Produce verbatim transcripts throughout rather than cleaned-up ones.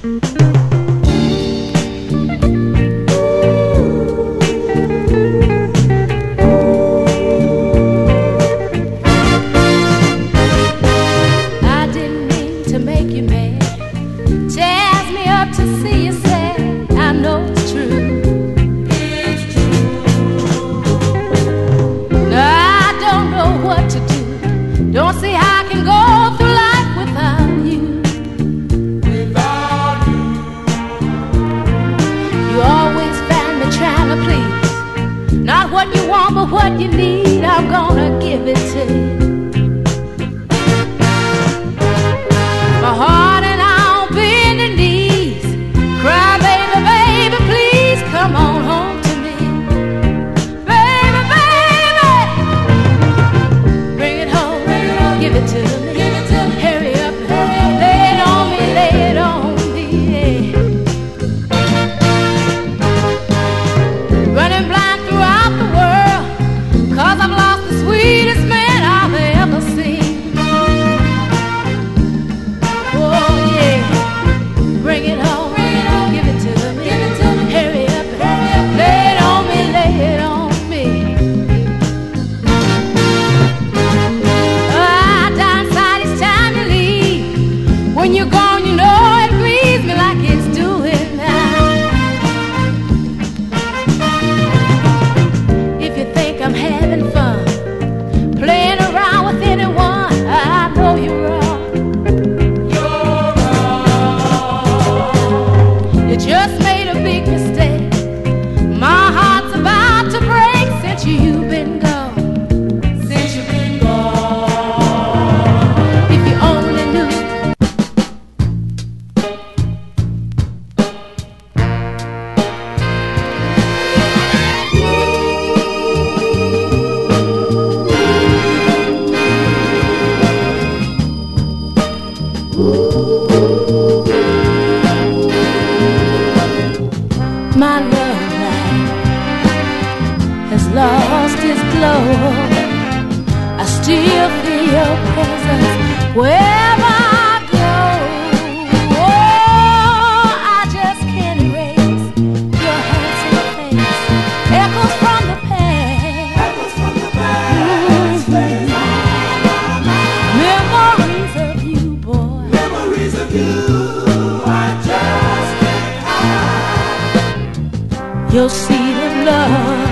Your seed of love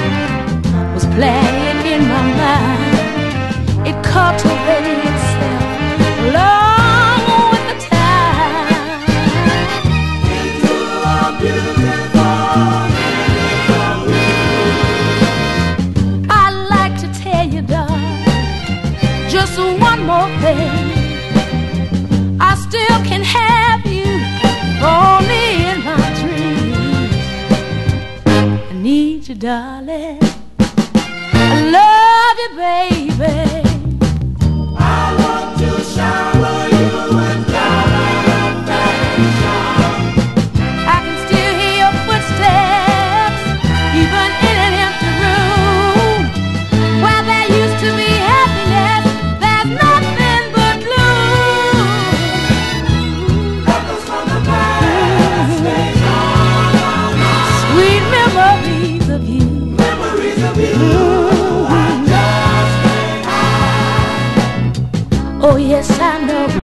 was planted in my mind. It cultivated itself along with the time into a beautiful living. I'd like to tell you, darling, just one more thing. I still can have you only in my dreams. I need you, darling. I love you, baby.